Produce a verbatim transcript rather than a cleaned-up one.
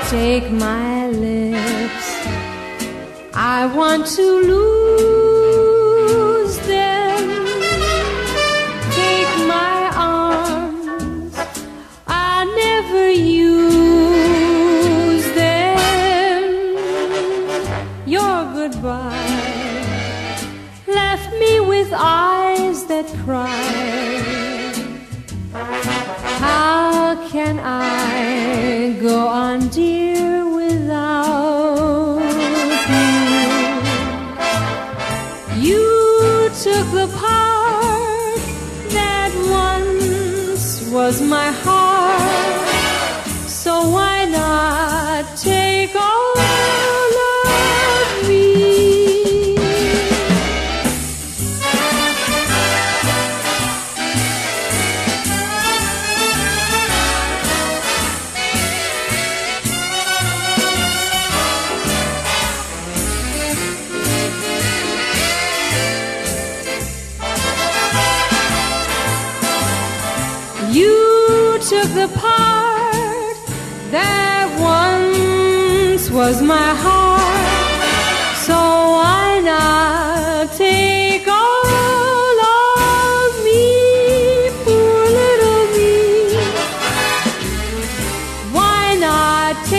Take my lips, I want to lose them. Take my arms, I never use them. Your goodbye left me with eyes that cry. How can I go on, dear, without you? You took the part that once was my heart, so why not take all of me? You took the part that once was my heart, so why not take all of me, poor little me? Why not take